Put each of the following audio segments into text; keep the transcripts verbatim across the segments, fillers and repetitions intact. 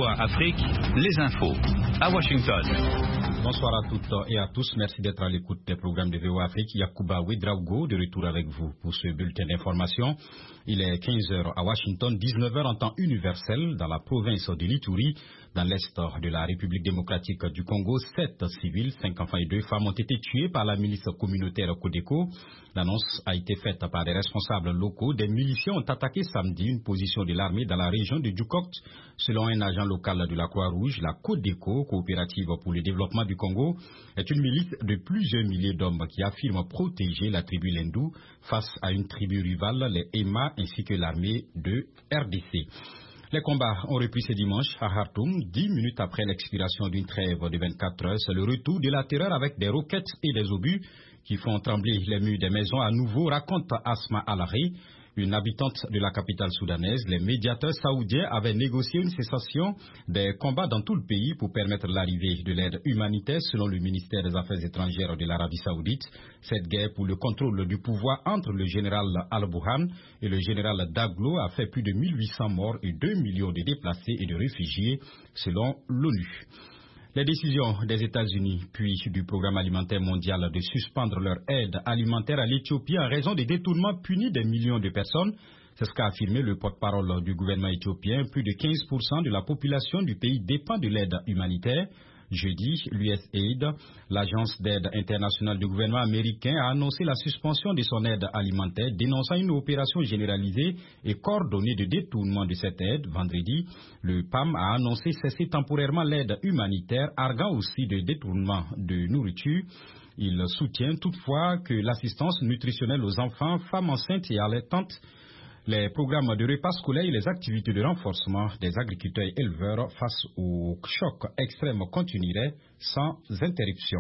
A Afrique, les infos. À Washington. Bonsoir à toutes et à tous. Merci d'être à l'écoute des programmes de V O A Afrique. Yacouba Ouedraogo, de retour avec vous pour ce bulletin d'information. Il est quinze heures à Washington, dix-neuf heures en temps universel dans la province de l'Ituri, dans l'est de la République démocratique du Congo. Sept civils, cinq enfants et deux femmes ont été tués par la milice communautaire Codeco. L'annonce a été faite par des responsables locaux. Des miliciens ont attaqué samedi une position de l'armée dans la région de Djukokt. Selon un agent local de la Croix-Rouge, la Codeco, coopérative pour le développement du Congo, est une milice de plusieurs milliers d'hommes qui affirme protéger la tribu Lendou face à une tribu rivale, les Ema, ainsi que l'armée de R D C. Les combats ont repris ce dimanche à Khartoum, dix minutes après l'expiration d'une trêve de vingt-quatre heures. C'est le retour de la terreur avec des roquettes et des obus qui font trembler les murs des maisons à nouveau, raconte Asma Alari, une habitante de la capitale soudanaise. Les médiateurs saoudiens avaient négocié une cessation des combats dans tout le pays pour permettre l'arrivée de l'aide humanitaire, selon le ministère des Affaires étrangères de l'Arabie saoudite. Cette guerre pour le contrôle du pouvoir entre le général Al-Burhan et le général Daglo a fait plus de mille huit cents morts et deux millions de déplacés et de réfugiés, selon l'ONU. Les décisions des États-Unis puis du Programme alimentaire mondial de suspendre leur aide alimentaire à l'Éthiopie en raison des détournements punis des millions de personnes, c'est ce qu'a affirmé le porte-parole du gouvernement éthiopien. Plus de quinze pour cent de la population du pays dépend de l'aide humanitaire. Jeudi, l'U S A I D, l'agence d'aide internationale du gouvernement américain, a annoncé la suspension de son aide alimentaire, dénonçant une opération généralisée et coordonnée de détournement de cette aide. Vendredi, le P A M a annoncé cesser temporairement l'aide humanitaire, arguant aussi de détournement de nourriture. Il soutient toutefois que l'assistance nutritionnelle aux enfants, femmes enceintes et allaitantes, les programmes de repas scolaires et les activités de renforcement des agriculteurs et éleveurs face au choc extrême continueraient sans interruption.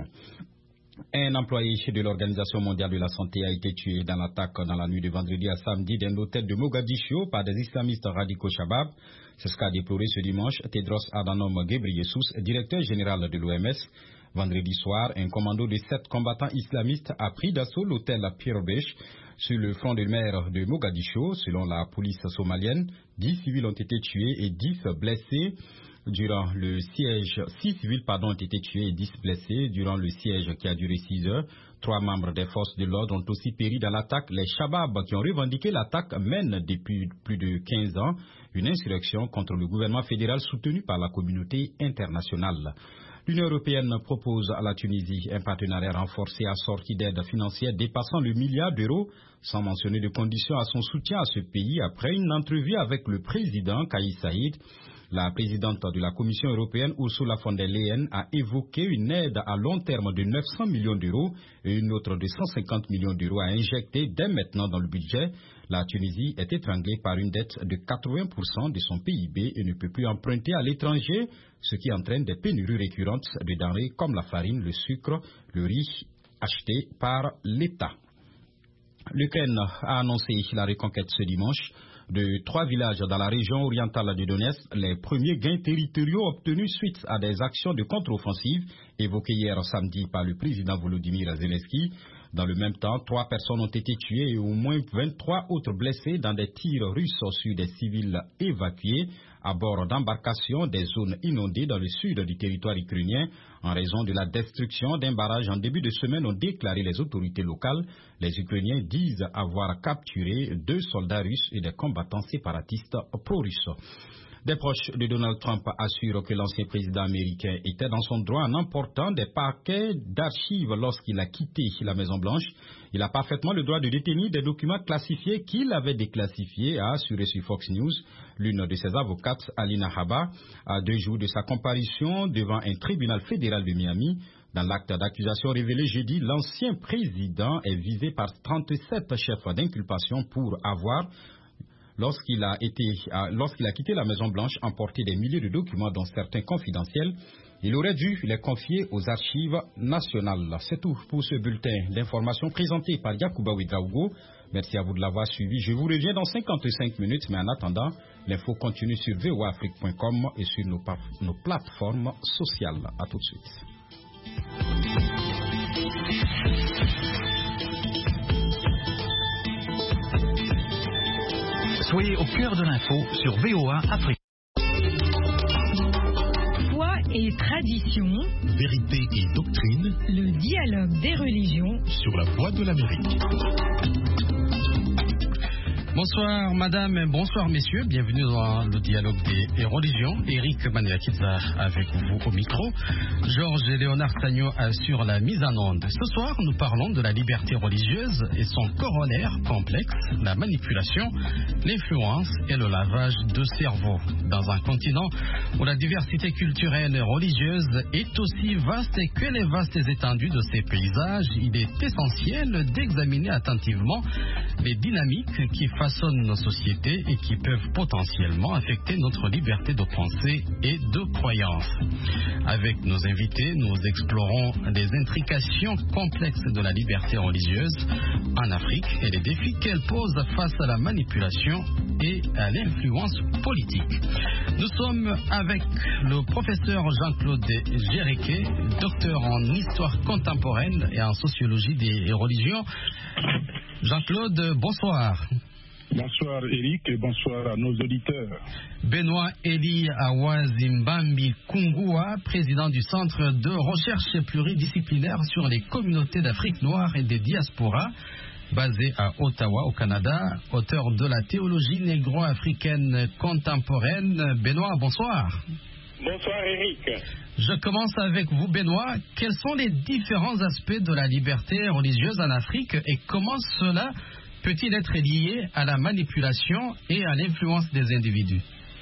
Un employé de l'Organisation mondiale de la santé a été tué dans l'attaque dans la nuit de vendredi à samedi d'un hôtel de Mogadiscio par des islamistes radicaux Shabab. C'est ce qu'a déploré ce dimanche Tedros Adhanom Ghebreyesus, directeur général de l'O M S. Vendredi soir, un commando de sept combattants islamistes a pris d'assaut l'hôtel Pierre-Bech sur le front de mer de Mogadiscio. Selon la police somalienne, dix civils ont été tués et dix blessés durant le siège. Six civils pardon, ont été tués et dix blessés durant le siège qui a duré six heures. Trois membres des forces de l'ordre ont aussi péri dans l'attaque. Les Shabab qui ont revendiqué l'attaque mènent depuis plus de quinze ans une insurrection contre le gouvernement fédéral soutenu par la communauté internationale. L'Union européenne propose à la Tunisie un partenariat renforcé assorti d'aides financières dépassant le milliard d'euros, sans mentionner de conditions à son soutien à ce pays après une entrevue avec le président Kais Saied. La présidente de la Commission européenne, Ursula von der Leyen, a évoqué une aide à long terme de neuf cents millions d'euros et une autre de cent cinquante millions d'euros à injecter dès maintenant dans le budget. La Tunisie est étranglée par une dette de quatre-vingts pour cent de son P I B et ne peut plus emprunter à l'étranger, ce qui entraîne des pénuries récurrentes de denrées comme la farine, le sucre, le riz achetés par l'État. L'Ukraine a annoncé la reconquête ce dimanche de trois villages dans la région orientale de Donetsk, les premiers gains territoriaux obtenus suite à des actions de contre-offensive évoquées hier samedi par le président Volodymyr Zelensky. Dans le même temps, trois personnes ont été tuées et au moins vingt-trois autres blessées dans des tirs russes sur des civils évacués à bord d'embarcations des zones inondées dans le sud du territoire ukrainien en raison de la destruction d'un barrage en début de semaine, ont déclaré les autorités locales. Les Ukrainiens disent avoir capturé deux soldats russes et des combattants séparatistes pro-russes. Des proches de Donald Trump assurent que l'ancien président américain était dans son droit en emportant des paquets d'archives lorsqu'il a quitté la Maison-Blanche. Il a parfaitement le droit de détenir des documents classifiés qu'il avait déclassifiés, a assuré sur Fox News l'une de ses avocates, Alina Habba, à deux jours de sa comparution devant un tribunal fédéral de Miami. Dans l'acte d'accusation révélé jeudi, l'ancien président est visé par trente-sept chefs d'inculpation pour avoir, lorsqu'il a, été, lorsqu'il a quitté la Maison-Blanche, emporté des milliers de documents, dont certains confidentiels. Il aurait dû les confier aux archives nationales. C'est tout pour ce bulletin d'information présenté par Yacouba Ouedraogo. Merci à vous de l'avoir suivi. Je vous reviens dans cinquante-cinq minutes, mais en attendant, l'info continue sur v o a afrique point com et sur nos, nos plateformes sociales. À tout de suite. Soyez au cœur de l'info sur V O A Afrique. tradition, vérité et doctrine, le dialogue des religions sur la voie de l'Amérique. Bonsoir madame, bonsoir messieurs, bienvenue dans le dialogue des religions. Eric Maniakidza avec vous au micro. Georges et Léonard Sagno assurent la mise en onde. Ce soir, nous parlons de la liberté religieuse et son corollaire complexe, la manipulation, l'influence et le lavage de cerveau. Dans un continent où la diversité culturelle et religieuse est aussi vaste que les vastes étendues de ces paysages, il est essentiel d'examiner attentivement les dynamiques qui façonnent nos sociétés et qui peuvent potentiellement affecter notre liberté de pensée et de croyance. Avec nos invités, nous explorons les intrications complexes de la liberté religieuse en Afrique et les défis qu'elle pose face à la manipulation et à l'influence politique. Nous sommes avec le professeur Jean-Claude Géréquet, docteur en histoire contemporaine et en sociologie des religions. Jean-Claude, bonsoir. Bonsoir Eric et bonsoir à nos auditeurs. Benoît Eli Awazimbambi Kungua, président du Centre de recherche pluridisciplinaire sur les communautés d'Afrique noire et des diasporas, basé à Ottawa au Canada, auteur de la théologie négro-africaine contemporaine. Benoît, bonsoir. Bonsoir Eric. Je commence avec vous Benoît. Quels sont les différents aspects de la liberté religieuse en Afrique et comment cela peut-il être lié à la manipulation et à l'influence des individus?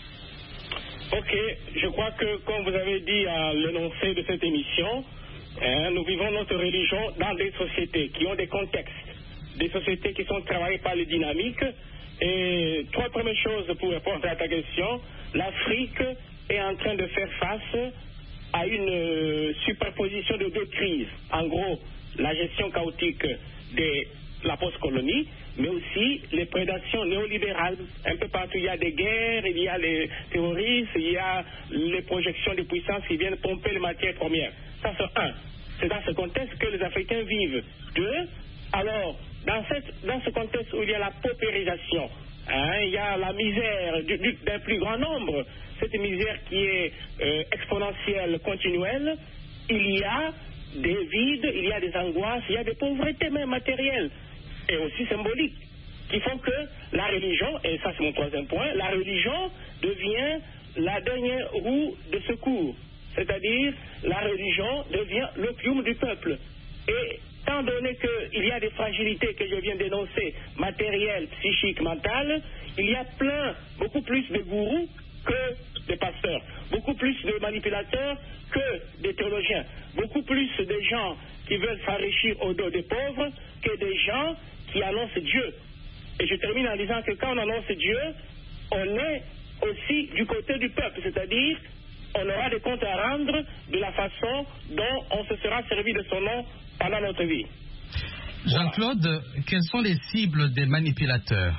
Ok, je crois que, comme vous avez dit à l'énoncé de cette émission, hein, nous vivons notre religion dans des sociétés qui ont des contextes, des sociétés qui sont travaillées par les dynamiques. Et trois premières choses pour répondre à ta question, l'Afrique est en train de faire face à une euh, superposition de deux crises. En gros, la gestion chaotique de la post-colonie, mais aussi les prédations néolibérales. Un peu partout, il y a des guerres, il y a les terroristes, il y a les projections de puissance qui viennent pomper les matières premières. Ça, c'est un. C'est dans ce contexte que les Africains vivent. Deux, alors, dans, cette, dans ce contexte où il y a la paupérisation, hein, il y a la misère du, du, d'un plus grand nombre, cette misère qui est euh, exponentielle, continuelle, il y a des vides, il y a des angoisses, il y a des pauvretés même matérielles et aussi symboliques qui font que la religion, et ça c'est mon troisième point, la religion devient la dernière roue de secours, c'est-à-dire la religion devient l'opium du peuple. Et étant donné qu'il y a des fragilités que je viens d'énoncer, matérielles, psychiques, mentales, il y a plein, beaucoup plus de gourous que des pasteurs, beaucoup plus de manipulateurs que des théologiens, beaucoup plus de gens qui veulent s'enrichir au dos des pauvres que des gens qui annoncent Dieu. Et je termine en disant que quand on annonce Dieu, on est aussi du côté du peuple, c'est-à-dire on aura des comptes à rendre de la façon dont on se sera servi de son nom pendant notre vie. Jean-Claude, voilà. Quelles sont les cibles des manipulateurs?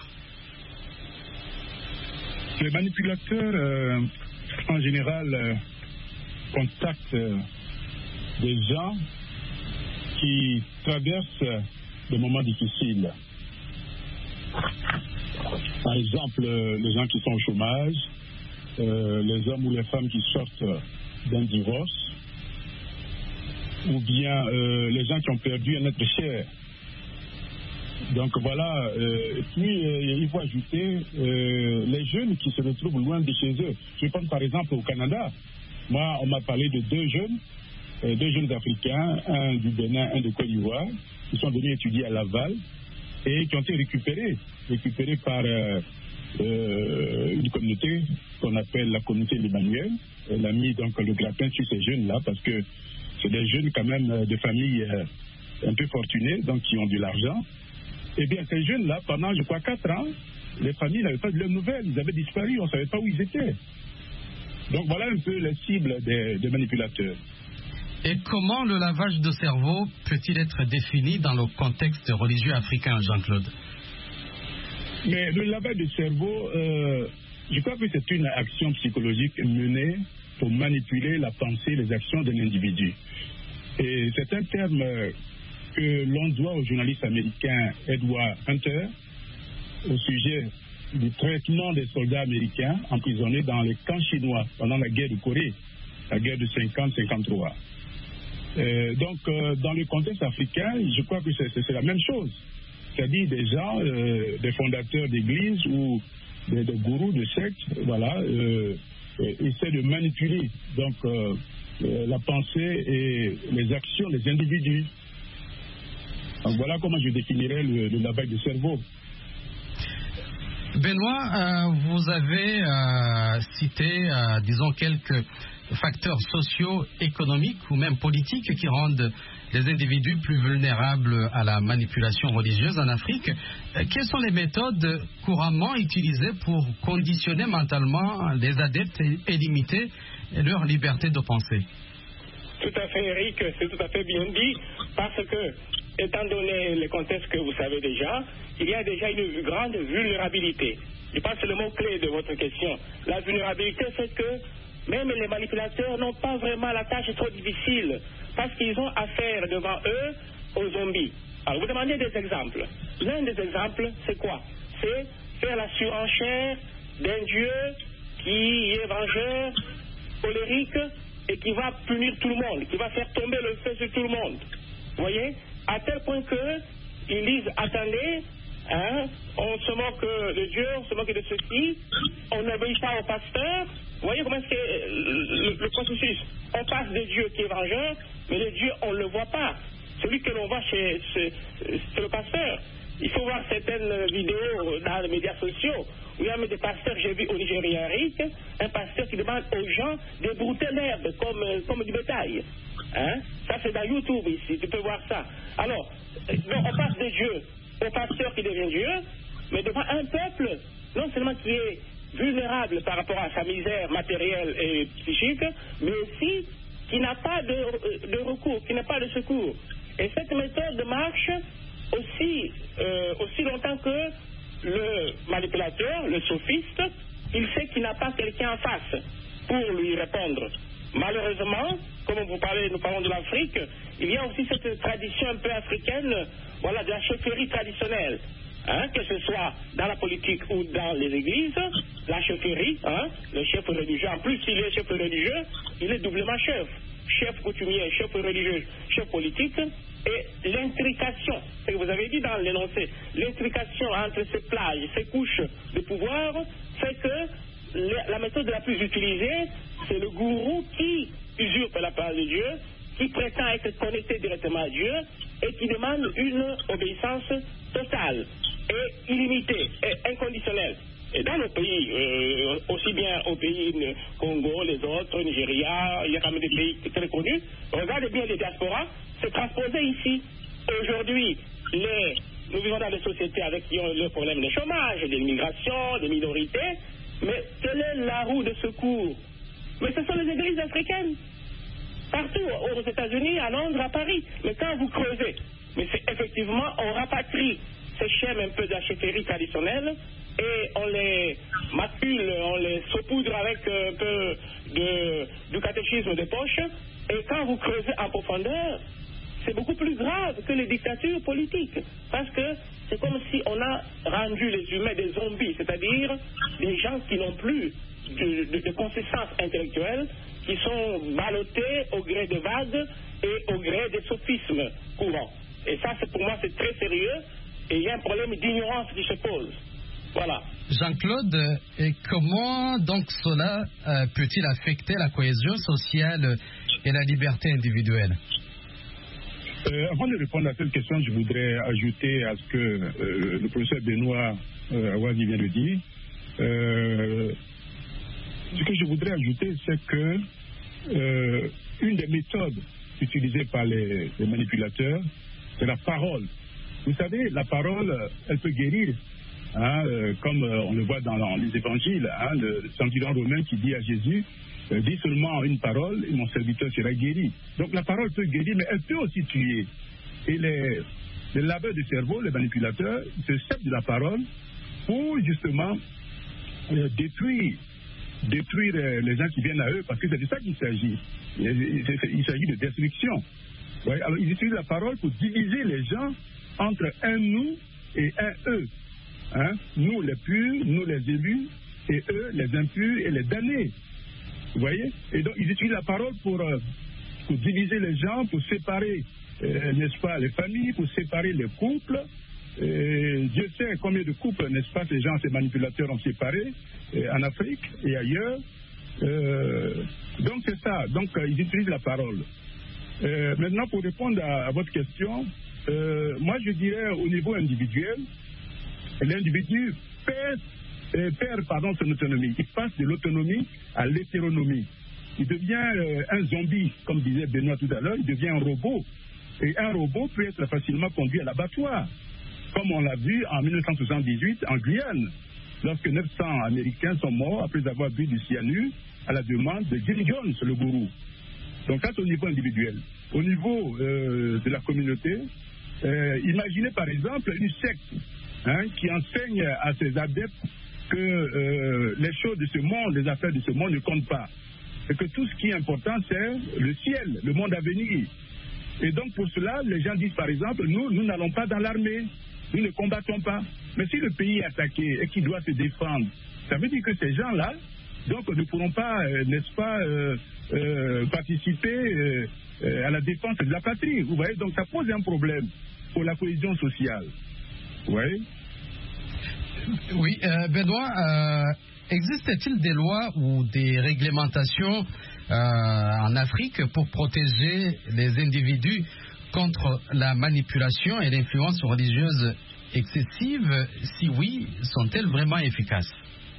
Les manipulateurs, euh, en général, euh, contactent euh, des gens qui traversent des moments difficiles. Par exemple, euh, les gens qui sont au chômage, euh, les hommes ou les femmes qui sortent d'un divorce, ou bien euh, les gens qui ont perdu un être cher. Donc voilà, euh, puis euh, il faut ajouter euh, les jeunes qui se retrouvent loin de chez eux. Je pense par exemple au Canada. Moi, on m'a parlé de deux jeunes, euh, deux jeunes Africains, un du Bénin, un de Côte d'Ivoire, qui sont venus étudier à Laval et qui ont été récupérés, récupérés par euh, euh, une communauté qu'on appelle la communauté l'Emmanuel. Elle a mis donc le grappin sur ces jeunes-là parce que c'est des jeunes quand même de familles euh, un peu fortunées, donc qui ont de l'argent. Eh bien, ces jeunes-là, pendant, je crois, quatre ans, les familles n'avaient pas de leurs nouvelles. Ils avaient disparu, on ne savait pas où ils étaient. Donc, voilà un peu les cibles des, des manipulateurs. Et comment le lavage de cerveau peut-il être défini dans le contexte religieux africain, Jean-Claude? Mais le lavage de cerveau, euh, je crois que c'est une action psychologique menée pour manipuler la pensée, les actions d'un individu. Et c'est un terme que l'on doit au journaliste américain Edward Hunter au sujet du traitement des soldats américains emprisonnés dans les camps chinois pendant la guerre de Corée. la guerre de cinquante cinquante-trois. Euh, donc, euh, dans le contexte africain, je crois que c'est, c'est la même chose. C'est-à-dire des gens, euh, des fondateurs d'églises ou des, des gourous de sectes, voilà, euh, essaient de manipuler donc euh, euh, la pensée et les actions des individus. Donc voilà comment je définirais le, le lavage de cerveau. Benoît, euh, vous avez euh, cité, euh, disons, quelques facteurs socio-économiques ou même politiques qui rendent les individus plus vulnérables à la manipulation religieuse en Afrique. Euh, quelles sont les méthodes couramment utilisées pour conditionner mentalement les adeptes et, et limiter leur liberté de penser? Tout à fait, Eric, c'est tout à fait bien dit, parce que, étant donné le contexte que vous savez déjà, il y a déjà une grande vulnérabilité. Je pense que c'est le mot-clé de votre question. La vulnérabilité, c'est que même les manipulateurs n'ont pas vraiment la tâche trop difficile, parce qu'ils ont affaire devant eux aux zombies. Alors, vous demandez des exemples. L'un des exemples, c'est quoi? C'est faire la surenchère d'un Dieu qui est vengeur, colérique, et qui va punir tout le monde, qui va faire tomber le feu sur tout le monde. Vous voyez? À tel point qu'ils disent, attendez, hein, on se moque de Dieu, on se moque de ceci, on n'obéit pas au pasteur. Vous voyez comment c'est le, le, le processus? On passe de Dieu qui est vengeur, mais le Dieu, on ne le voit pas. Celui que l'on voit, c'est, c'est, c'est le pasteur. Il faut voir certaines vidéos dans les médias sociaux où il y a des pasteurs, j'ai vu au Nigeria, Eric, un pasteur qui demande aux gens de brouter l'herbe comme, comme du bétail. Hein? Ça, c'est dans YouTube ici, tu peux voir ça. Alors, donc, on passe de Dieu au pasteur qui devient Dieu, mais devant un peuple, non seulement qui est vulnérable par rapport à sa misère matérielle et psychique, mais aussi qui n'a pas de, de recours, qui n'a pas de secours. Et cette méthode marche aussi, euh, aussi longtemps que le manipulateur, le sophiste, il sait qu'il n'a pas quelqu'un en face pour lui répondre. Malheureusement, comme vous parlez, nous parlons de l'Afrique, il y a aussi cette tradition un peu africaine, voilà, de la chefferie traditionnelle. Hein, que ce soit dans la politique ou dans les églises, la chefferie, hein, le chef religieux, en plus s'il est chef religieux, il est doublement chef. Chef coutumier, chef religieux, chef politique, et l'intrication, c'est ce que vous avez dit dans l'énoncé, l'intrication entre ces plages, ces couches de pouvoir, fait que la méthode la plus utilisée, c'est le gourou qui usurpe la parole de Dieu, qui prétend être connecté directement à Dieu et qui demande une obéissance totale et illimitée et inconditionnelle. Et dans nos pays, euh, aussi bien au pays Congo, les autres, Nigeria, il y a quand même des pays très connus, regardez bien les diasporas, c'est transposé ici. Aujourd'hui, les, nous vivons dans des sociétés avec qui ont le problème de chômage, de l'immigration, des minorités, mais quelle est la roue de secours? Mais ce sont les églises africaines. Partout, aux États-Unis, à Londres, à Paris. Mais quand vous creusez, mais c'est effectivement, on rapatrie ces schèmes un peu de la chefferie traditionnelle et on les macule, on les saupoudre avec un peu de, du catéchisme de poche. Et quand vous creusez en profondeur, c'est beaucoup plus grave que les dictatures politiques. Parce que c'est comme si on a rendu les humains des zombies, c'est-à-dire des gens qui n'ont plus de, de, de consistance intellectuelle, qui sont ballottés au gré des vagues et au gré des sophismes courants. Et ça, c'est, pour moi, c'est très sérieux et il y a un problème d'ignorance qui se pose. Voilà. Jean-Claude, et comment donc cela euh, peut-il affecter la cohésion sociale et la liberté individuelle? Euh, avant de répondre à cette question, je voudrais ajouter à ce que euh, le professeur Benoît euh, Awazi vient de dire. Euh, ce que je voudrais ajouter, c'est que euh, une des méthodes utilisées par les, les manipulateurs, c'est la parole. Vous savez, la parole, elle peut guérir, hein, euh, comme euh, on le voit dans, dans les évangiles, hein, le centurion romain qui dit à Jésus, euh, dis seulement une parole et mon serviteur sera guéri. Donc la parole peut guérir, mais elle peut aussi tuer. Et les, les laveurs de cerveau, les manipulateurs, se servent de la parole pour justement euh, détruire, détruire euh, les gens qui viennent à eux, parce que c'est de ça qu'il s'agit. Il, il, il s'agit de destruction. Ouais, alors ils utilisent la parole pour diviser les gens entre un nous et un eux. Hein? Nous les purs, nous les élus, et eux les impurs et les damnés. Vous voyez? Et donc, ils utilisent la parole pour, euh, pour diviser les gens, pour séparer, euh, n'est-ce pas, les familles, pour séparer les couples. Et Dieu sait combien de couples, n'est-ce pas, ces gens, ces manipulateurs ont séparé euh, en Afrique et ailleurs. Euh, donc, c'est ça. Donc, euh, ils utilisent la parole. Euh, maintenant, pour répondre à, à votre question, euh, moi, je dirais au niveau individuel, l'individu perd, euh, perd pardon, son autonomie. Il passe de l'autonomie à l'hétéronomie. Il devient euh, un zombie, comme disait Benoît tout à l'heure, il devient un robot. Et un robot peut être facilement conduit à l'abattoir, comme on l'a vu en mille neuf cent soixante-dix-huit en Guyane, lorsque neuf cents Américains sont morts après avoir bu du cyanure à la demande de Jim Jones, le gourou. Donc, ça, c'est au niveau individuel. Au niveau euh, de la communauté, euh, imaginez par exemple une secte hein, qui enseigne à ses adeptes que euh, les choses de ce monde, les affaires de ce monde ne comptent pas. Et que tout ce qui est important, c'est le ciel, le monde à venir. Et donc, pour cela, les gens disent par exemple, nous, nous n'allons pas dans l'armée, nous ne combattons pas. Mais si le pays est attaqué et qu'il doit se défendre, ça veut dire que ces gens-là, donc, ne pourront pas, euh, n'est-ce pas, euh, euh, participer euh, euh, à la défense de la patrie. Vous voyez, donc ça pose un problème pour la cohésion sociale. Vous voyez? Oui, euh, Benoît, euh, existe-t-il des lois ou des réglementations euh, en Afrique pour protéger les individus contre la manipulation et l'influence religieuse excessive? Si oui, sont-elles vraiment efficaces?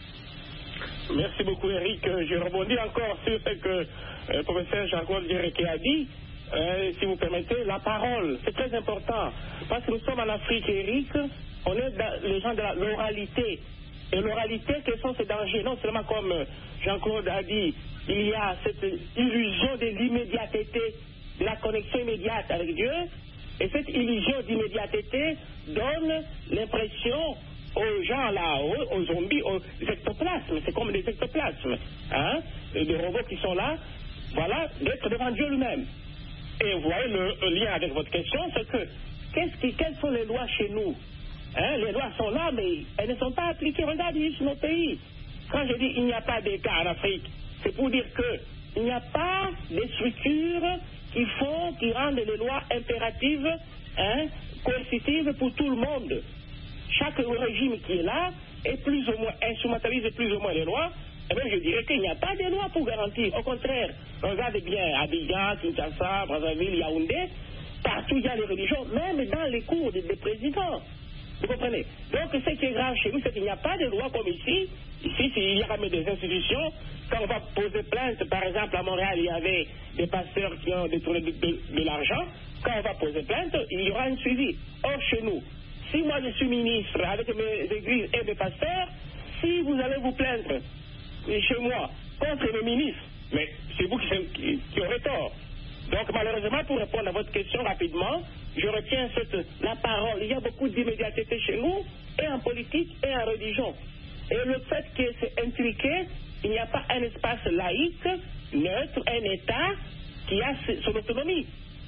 Merci beaucoup, Eric. Je rebondis encore sur ce que le euh, professeur Jean-Claude Djereké a dit. Euh, si vous permettez, la parole, c'est très important. Parce que nous sommes en Afrique, Eric, on est dans les gens de l'oralité. Et l'oralité, quels sont ces dangers? Non seulement comme Jean-Claude a dit, il y a cette illusion de l'immédiateté, de la connexion immédiate avec Dieu. Et cette illusion d'immédiateté donne l'impression aux gens là, aux, aux zombies, aux ectoplasmes, c'est comme des ectoplasmes, hein, des robots qui sont là, voilà, d'être devant Dieu lui-même. Et vous voyez le, le lien avec votre question, c'est que, qu'est-ce qui, quelles sont les lois chez nous? Hein, les lois sont là, mais elles ne sont pas appliquées. Regardez sur nos pays. Quand je dis il n'y a pas d'État en Afrique, c'est pour dire qu'il n'y a pas de structures qui font, qui rendent les lois impératives, hein, coercitives pour tout le monde. Chaque régime qui est là est plus ou moins, instrumentalise plus ou moins les lois. Et bien, je dirais qu'il n'y a pas de loi pour garantir. Au contraire, regardez bien Abidjan, Kinshasa, Brazzaville, Yaoundé, partout il y a les religions, même dans les cours des, des présidents. Vous comprenez? Donc, ce qui est grave chez nous, c'est qu'il n'y a pas de loi comme ici. Ici, il y a même des institutions. Quand on va poser plainte, par exemple, à Montréal, il y avait des pasteurs qui ont détourné de, de, de l'argent. Quand on va poser plainte, il y aura un suivi. Or, chez nous, si moi je suis ministre avec mes églises et mes pasteurs, si vous allez vous plaindre chez moi contre le ministre, mais c'est vous qui, qui, qui aurez tort. Donc malheureusement, pour répondre à votre question rapidement, je retiens cette, la parole. Il y a beaucoup d'immédiateté chez nous, et en politique et en religion. Et le fait que c'est intriqué, il n'y a pas un espace laïque, neutre, un État qui a son autonomie.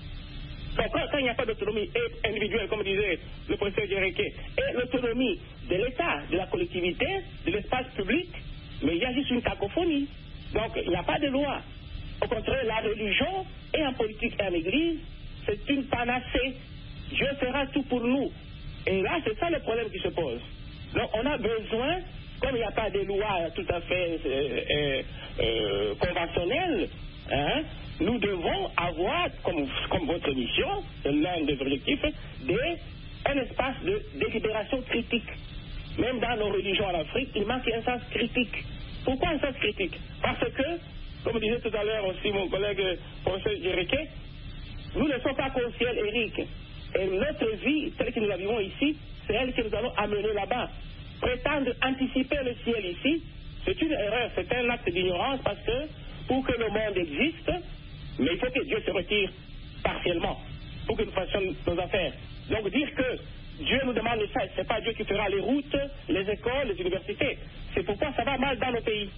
Donc, quand, quand il n'y a pas d'autonomie individuelle, comme disait le professeur Djereké, et l'autonomie de l'État, de la collectivité, de l'espace public, mais il y a juste une cacophonie. Donc, il n'y a pas de loi. Au contraire, la religion, et en politique et en église, c'est une panacée. Dieu fera tout pour nous. Et là, c'est ça le problème qui se pose. Donc, on a besoin, comme il n'y a pas de loi tout à fait euh, euh, euh, conventionnelle, hein, nous devons avoir, comme, comme votre mission, l'un des objectifs, des, un espace de délibération critique. Même dans nos religions en Afrique, il manque un sens critique. Pourquoi un sens critique? Parce que, comme disait tout à l'heure aussi mon collègue professeur Djereké, nous ne sommes pas conscients, Eric. Et notre vie, telle que nous la vivons ici, c'est elle que nous allons amener là-bas. Prétendre anticiper le ciel ici, c'est une erreur, c'est un acte d'ignorance parce que pour que le monde existe, mais il faut que Dieu se retire partiellement pour que nous fassions nos affaires. Donc dire que Dieu nous demande ça, ce n'est pas Dieu qui fera les routes, les écoles, les universités. C'est pourquoi ça va mal dans nos pays.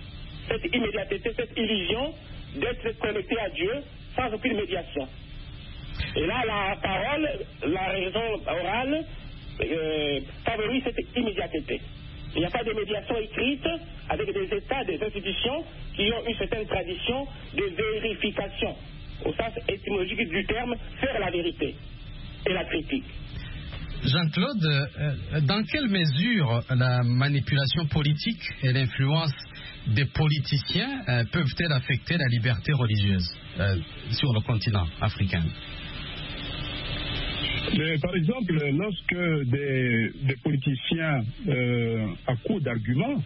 Cette immédiateté, cette illusion d'être connecté à Dieu sans aucune médiation. Et là, la parole, la raison orale euh, favorise cette immédiateté. Il n'y a pas de médiation écrite avec des États, des institutions qui ont une certaine tradition de vérification, au sens étymologique du terme, faire la vérité et la critique. Jean-Claude, euh, dans quelle mesure la manipulation politique et l'influence des politiciens euh, peuvent-elles affecter la liberté religieuse euh, sur le continent africain? Mais, par exemple, lorsque des, des politiciens euh, à court d'arguments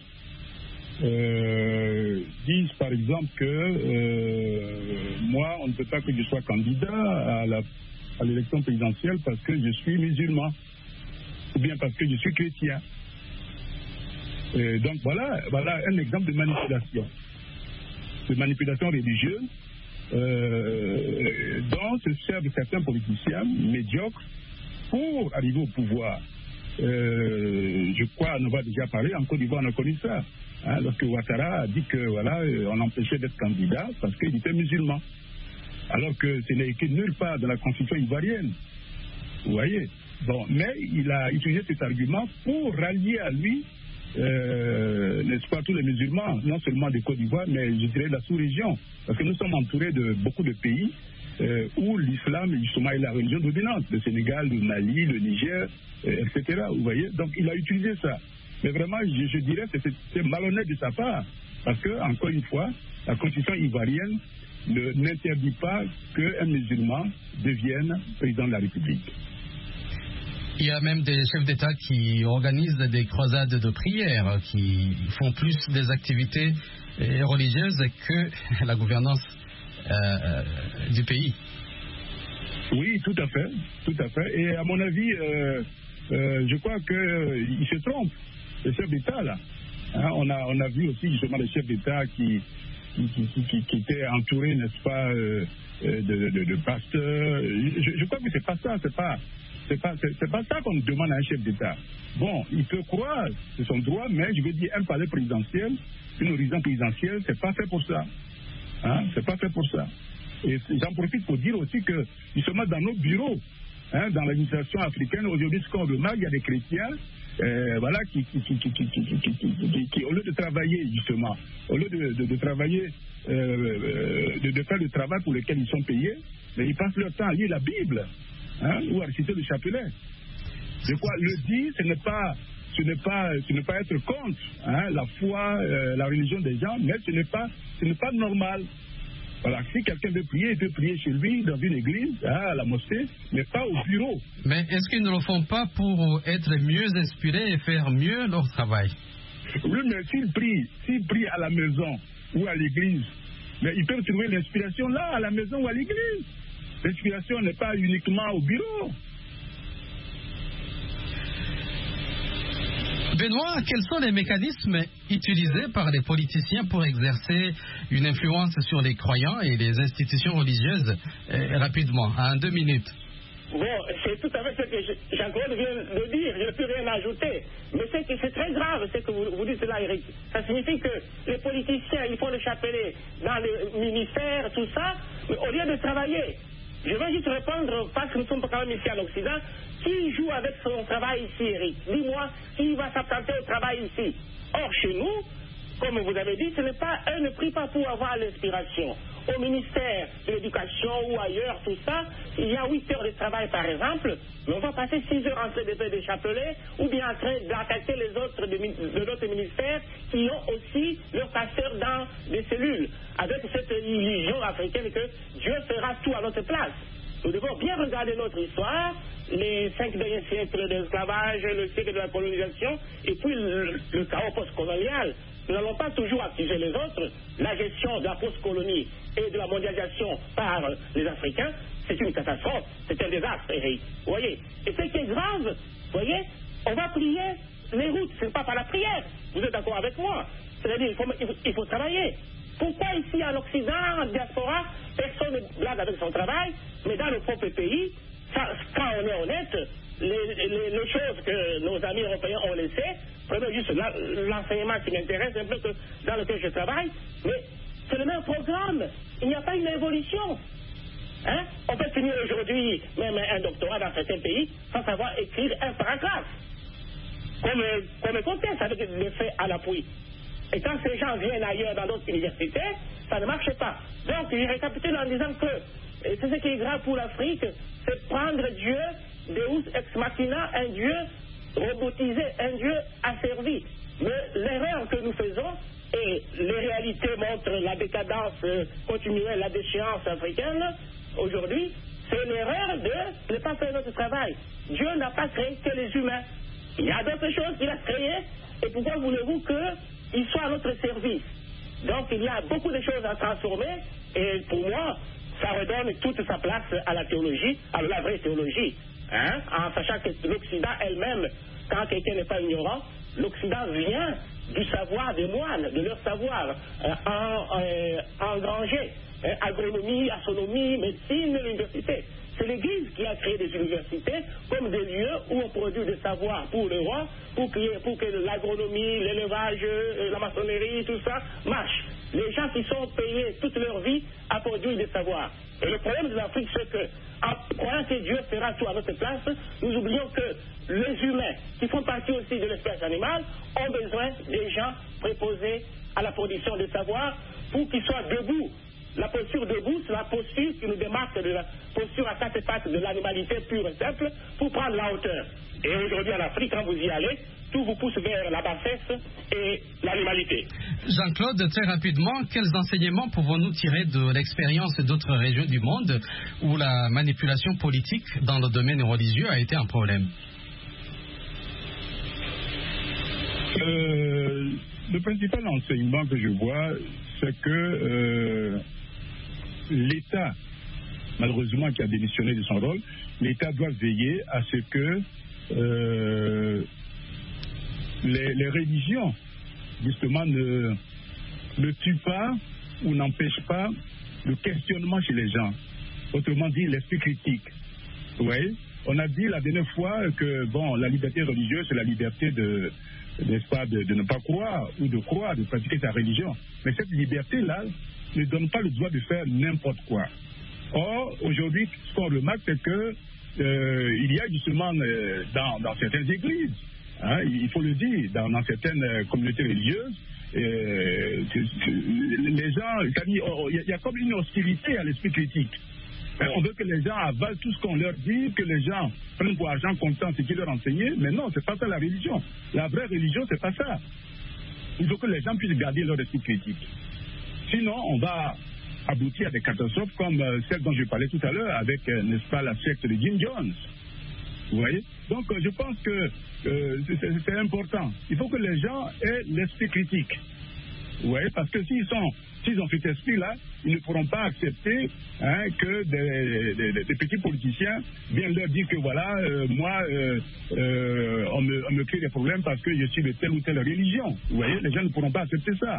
euh, disent par exemple que euh, moi on ne peut pas que je sois candidat à la à l'élection présidentielle parce que je suis musulman ou bien parce que je suis chrétien. Et donc voilà, voilà un exemple de manipulation, de manipulation religieuse euh, dont se servent certains politiciens médiocres pour arriver au pouvoir. Euh, je crois on en a déjà parlé, en Côte d'Ivoire on a connu ça. Hein, lorsque Ouattara a dit que voilà, on l'empêchait d'être candidat parce qu'il était musulman. Alors que ce n'est écrit nulle part dans la constitution ivoirienne. Vous voyez? Bon, mais il a utilisé cet argument pour rallier à lui, euh, n'est-ce pas, tous les musulmans, non seulement de Côte d'Ivoire, mais je dirais de la sous-région. Parce que nous sommes entourés de beaucoup de pays euh, où l'islam, justement, est la religion dominante. Le Sénégal, le Mali, le Niger, euh, et cetera. Vous voyez? Donc, il a utilisé ça. Mais vraiment, je, je dirais que c'est malhonnête de sa part. Parce que, encore une fois, la constitution ivoirienne n'interdit pas qu'un musulman devienne président de la République. Il y a même des chefs d'État qui organisent des croisades de prière, qui font plus des activités religieuses que la gouvernance euh, du pays. Oui, tout à fait, tout à fait. Et à mon avis, euh, euh, je crois qu'ils euh, se trompent, les chefs d'État là. Hein, on a, on a vu aussi justement les chefs d'État qui Qui, qui, qui, qui était entouré, n'est-ce pas, euh, de, de, de pasteurs. Je, je crois que c'est pas ça, c'est pas, c'est pas, c'est, c'est pas ça qu'on demande à un chef d'État. Bon, il peut croire, c'est son droit, mais je veux dire, un palais présidentiel, une résidence présidentielle, c'est pas fait pour ça. Hein, c'est pas fait pour ça. Et j'en profite pour dire aussi que, justement, dans nos bureaux, hein, dans l'administration africaine, aujourd'hui, ce qu'on remarque, il y a des chrétiens. Euh, voilà, qui, qui, qui, qui, qui, qui, qui, qui, qui, au lieu de travailler, justement, au lieu de, de, de travailler, euh, de, de faire le travail pour lequel ils sont payés, mais ils passent leur temps à lire la Bible, hein, ou à réciter le chapelet. De quoi le dire, ce n'est pas, ce n'est pas, ce n'est pas être contre hein, la foi, euh, la religion des gens, mais ce n'est pas, ce n'est pas normal. Voilà, si quelqu'un veut prier, il peut prier chez lui, dans une église, hein, à la mosquée, mais pas au bureau. Mais est-ce qu'ils ne le font pas pour être mieux inspirés et faire mieux leur travail? Oui, mais s'ils prient, s'ils prient à la maison ou à l'église, mais ils peuvent trouver l'inspiration là, à la maison ou à l'église. L'inspiration n'est pas uniquement au bureau. Benoît, quels sont les mécanismes utilisés par les politiciens pour exercer une influence sur les croyants et les institutions religieuses euh, rapidement, en deux minutes? Bon, c'est tout à fait ce que Jean-Claude vient de dire, je ne peux rien ajouter. Mais c'est que c'est très grave ce que vous, vous dites là, Eric. Ça signifie que les politiciens, ils font le chapelet dans les ministères, tout ça, mais au lieu de travailler. Je vais juste répondre, parce que nous sommes quand même ici en Occident, qui joue avec son travail ici, Eric? Dis-moi, qui va s'absenter au travail ici? Or, chez nous, comme vous avez dit, ce n'est pas, eux ne prient pas pour avoir l'inspiration. Au ministère de l'Éducation ou ailleurs, tout ça, il y a huit heures de travail par exemple, mais on va passer six heures en train de faire des chapelets ou bien en train d'attaquer les autres de, de notre ministère qui ont aussi leurs pasteurs dans des cellules, avec cette illusion africaine que Dieu fera tout à notre place. Nous devons bien regarder notre histoire, les cinq derniers siècles d'esclavage, le siècle de la colonisation, et puis le, le chaos post-colonial. Nous n'allons pas toujours accuser les autres. La gestion de la post-colonie et de la mondialisation par les Africains, c'est une catastrophe, c'est un désastre, Eric. Vous voyez? Et ce qui est grave, vous voyez, on va prier les routes, ce n'est pas par la prière. Vous êtes d'accord avec moi? C'est-à-dire qu'il faut, il faut, il faut travailler. Pourquoi ici en Occident, en diaspora, personne ne blague avec son travail, mais dans le propre pays, ça, quand on est honnête, les, les, les choses que nos amis européens ont laissées, prenez juste l'enseignement qui m'intéresse un peu que dans lequel je travaille, mais c'est le même programme, il n'y a pas une évolution. Hein? On peut finir aujourd'hui même un doctorat dans certains pays sans savoir écrire un paragraphe. qu'on me, qu'on me conteste avec des faits à l'appui. Et quand ces gens viennent ailleurs dans d'autres universités, ça ne marche pas. Donc, je récapitule en disant que et c'est ce qui est grave pour l'Afrique, c'est prendre Dieu, Deus ex machina, un Dieu robotisé, un Dieu asservi. Mais l'erreur que nous faisons, et les réalités montrent la décadence continuelle, la déchéance africaine, aujourd'hui, c'est l'erreur de ne pas faire notre travail. Dieu n'a pas créé que les humains. Il y a d'autres choses qu'il a créées, et pourquoi voulez-vous qu'ils soient à notre service? Donc il y a beaucoup de choses à transformer, et pour moi, ça redonne toute sa place à la théologie, à la vraie théologie, hein? En sachant que l'Occident elle-même, quand quelqu'un n'est pas ignorant, l'Occident vient du savoir des moines, de leur savoir euh, en, euh, engrangé, hein? Agronomie, astronomie, médecine, l'université. C'est l'Église qui a créé des universités comme des lieux où on produit des savoirs pour le roi, pour que, pour que l'agronomie, l'élevage, la maçonnerie, tout ça marche. Les gens qui sont payés toute leur vie à produire des savoirs. Et le problème de l'Afrique, c'est que, en croyant que Dieu fera tout à notre place, nous oublions que les humains, qui font partie aussi de l'espèce animale, ont besoin des gens préposés à la production des savoirs pour qu'ils soient debout. La posture debout, c'est la posture qui nous démarque de la posture à quatre pattes de l'animalité pure et simple pour prendre la hauteur. Et aujourd'hui en Afrique, quand vous y allez, tout vous pousse vers la bassesse et l'animalité. Jean-Claude, très rapidement, quels enseignements pouvons-nous tirer de l'expérience d'autres régions du monde où la manipulation politique dans le domaine religieux a été un problème? euh, Le principal enseignement que je vois, c'est que euh, l'État, malheureusement qui a démissionné de son rôle, l'État doit veiller à ce que euh, les, les religions, justement, ne, ne tuent pas ou n'empêchent pas le questionnement chez les gens. Autrement dit, l'esprit critique. Vous voyez, on a dit la dernière fois que bon, la liberté religieuse, c'est la liberté de, n'est-ce pas, de, de ne pas croire ou de croire, de pratiquer sa religion. Mais cette liberté-là ne donne pas le droit de faire n'importe quoi. Or, aujourd'hui, ce qu'on remarque, c'est que euh, il y a justement euh, dans, dans certaines églises, hein, il faut le dire, dans, dans certaines euh, communautés religieuses, euh, c'est, c'est, les gens, il y, y a comme une hostilité à l'esprit critique. On veut que les gens avalent tout ce qu'on leur dit, que les gens prennent pour argent comptant ce qui leur enseignait, mais non, c'est pas ça la religion. La vraie religion, c'est pas ça. Il faut que les gens puissent garder leur esprit critique. Sinon, on va aboutir à des catastrophes comme euh, celle dont je parlais tout à l'heure avec, euh, n'est-ce pas, la secte de Jim Jones. Vous voyez? Donc, euh, je pense que euh, c'est, c'est important. Il faut que les gens aient l'esprit critique. Vous voyez? Parce que s'ils sont, s'ils ont cet esprit-là, ils ne pourront pas accepter hein, que des, des, des petits politiciens viennent leur dire que voilà, euh, moi, euh, euh, on, me, on me crée des problèmes parce que je suis de telle ou telle religion. Vous voyez? Les gens ne pourront pas accepter ça.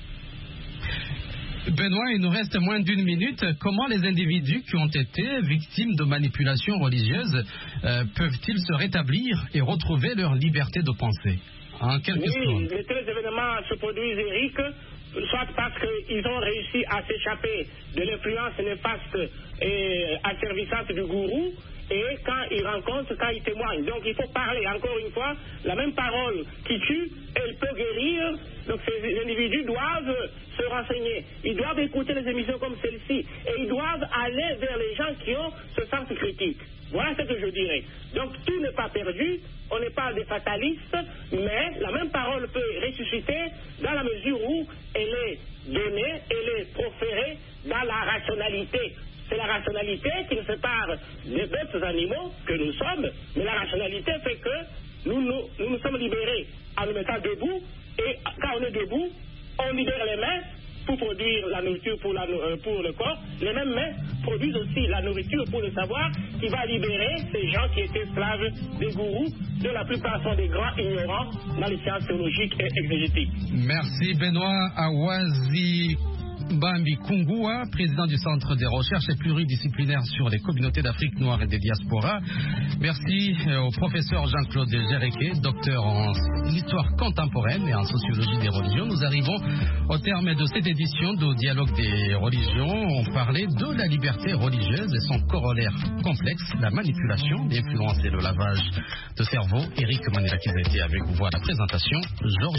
Benoît, il nous reste moins d'une minute. Comment les individus qui ont été victimes de manipulations religieuses euh, peuvent-ils se rétablir et retrouver leur liberté de penser? En quelques oui, secondes. les tels événements se produisent, Eric, soit parce qu'ils ont réussi à s'échapper de l'influence néfaste et asservissante du gourou, et quand ils rencontrent, quand ils témoignent. Donc il faut parler, encore une fois, la même parole qui tue, elle peut guérir. Donc ces individus doivent se renseigner, ils doivent écouter les émissions comme celle-ci, et ils doivent aller vers les gens qui ont ce sens critique. Voilà ce que je dirais. Donc tout n'est pas perdu, on n'est pas des fatalistes, mais la même parole peut ressusciter dans la mesure où elle est donnée, elle est proférée dans la rationalité. C'est la rationalité qui nous sépare des autres animaux que nous sommes, mais la rationalité fait que nous nous, nous, nous sommes libérés en nous mettant debout, et quand on est debout, on libère les mains pour produire la nourriture pour, la, pour le corps. Les mêmes mains produisent aussi la nourriture pour le savoir qui va libérer ces gens qui étaient esclaves des gourous, dont la plupart sont des grands ignorants dans les sciences théologiques et exégétiques. Merci Benoît Awazi Bambi Kungua, président du Centre des recherches et pluridisciplinaires sur les communautés d'Afrique noire et des diasporas. Merci au professeur Jean-Claude Géréquet, docteur en histoire contemporaine et en sociologie des religions. Nous arrivons au terme de cette édition du Dialogue des religions. On parlait de la liberté religieuse et son corollaire complexe, la manipulation, l'influence et le lavage de cerveau. Éric Manirakiza était avec vous à la présentation. Georges